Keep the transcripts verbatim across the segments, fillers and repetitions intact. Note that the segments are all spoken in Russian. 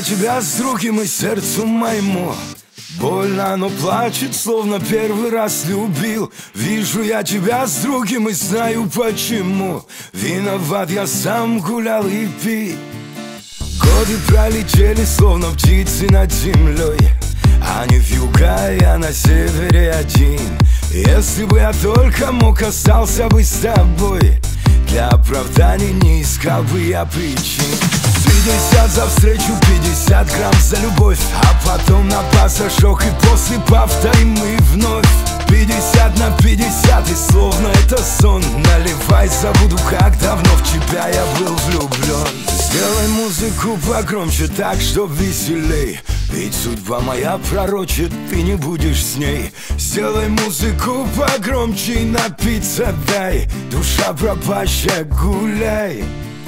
тебя с другим и сердцу моему больно, оно плачет, словно первый раз любил. Вижу я тебя с другим и знаю почему. Виноват я сам, гулял и пил. Годы пролетели, словно птицы над землей. Они в юга, я на севере один. Если бы я только мог, остался бы с тобой. Для оправдания не искал бы я причин. Пятьдесят за встречу, пятьдесят грамм за любовь, а потом на пасашок и после повторим мы вновь. Пятьдесят на пятьдесят, и словно это сон. Наливай, забуду, как давно в тебя я был влюблен. Сделай музыку погромче, так, чтоб веселей. Ведь судьба моя пророчит, ты не будешь с ней. Сделай музыку погромче и напиться дай. Душа пропащая, гуляй.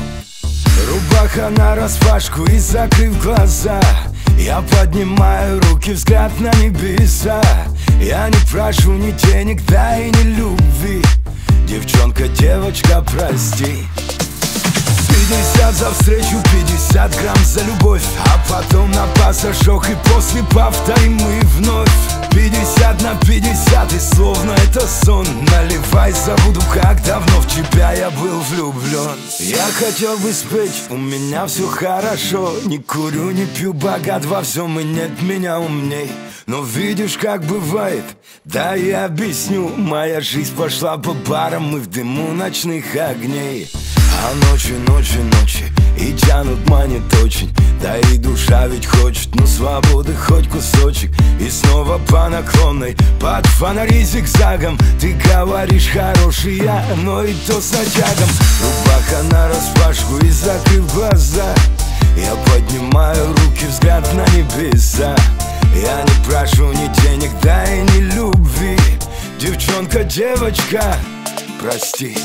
Рубаха нараспашку и закрыв глаза, я поднимаю руки, взгляд на небеса. Я не прошу ни денег, да и ни любви. Девчонка, девочка, прости. Пятьдесят за встречу, пятьдесят грамм за любовь, а потом на пасашок и после повторим мы вновь. Пятьдесят на пятьдесят, и словно это сон. Наливай, забуду, как давно в тебя я был влюблен. Я хотел бы спеть, у меня все хорошо. Не курю, не пью, богат во всем, и нет меня умней. Но видишь, как бывает, да я объясню. Моя жизнь пошла по барам и в дыму ночных огней. А ночи, ночи, ночи и тянут, манит очень. Да и душа ведь хочет, но свободы хоть кусочек. И снова по наклонной, под фонари зигзагом. Ты говоришь хороший я, но и то с натягом. Рубаха нараспашку и закрыв глаза, я поднимаю руки, взгляд на небеса. Я не прошу ни денег, да и ни любви. Девчонка, девочка, прости.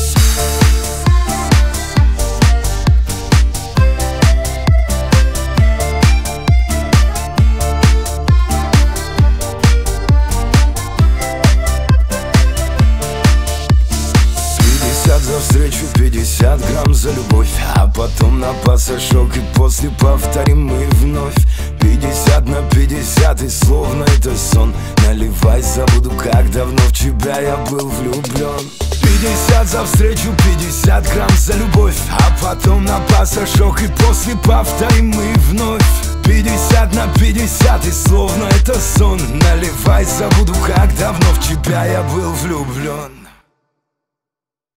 За встречу, пятьдесят грамм за любовь, а потом на пасашок и после повторим мы вновь. Пятьдесят на пятьдесят, и словно это сон. Наливай, забуду, как давно в тебя я был влюблен. Пятьдесят за встречу, пятьдесят грамм за любовь, а потом на пасашок и после повторим мы вновь. Пятьдесят на пятьдесят, и словно это сон. Наливай, забуду, как давно в тебя я был влюблен.